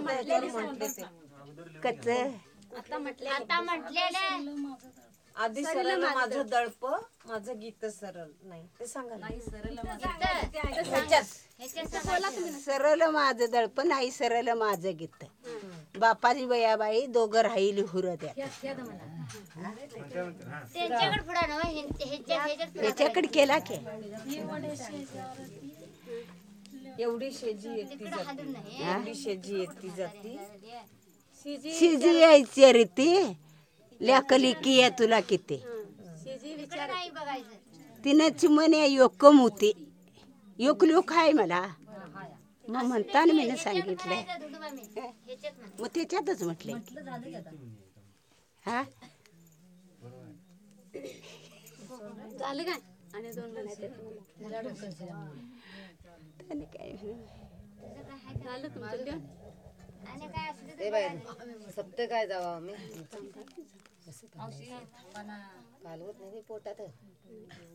कच आता म्हटलेलं आधी सरळ माझं दळप माझं गीत सरळ नाही ते सांगा सरळ माझं दळप नाही सरळ माझं गीत बापाची बयाबाई दोघं राहिली हुरद्या त्यांच्याकडे पुढा ना याच्याकडे केला की एवढी शेजी येती जाती एवढी शेजी येती जाती शिजी यायची रे ती लेकली की या तुला किती नाही बघायचं तिनं चिमण्या योकम होती योक लोक आहे मला मग म्हणताना मी सांगितलं मग त्याच्यातच म्हटलं हा झालं काय आणि 2 म्हणायचे काय झालं तुमचं लिहून आणि काय असं ते बाई सप्ते काय जावा आम्ही कालवत नाही पोटात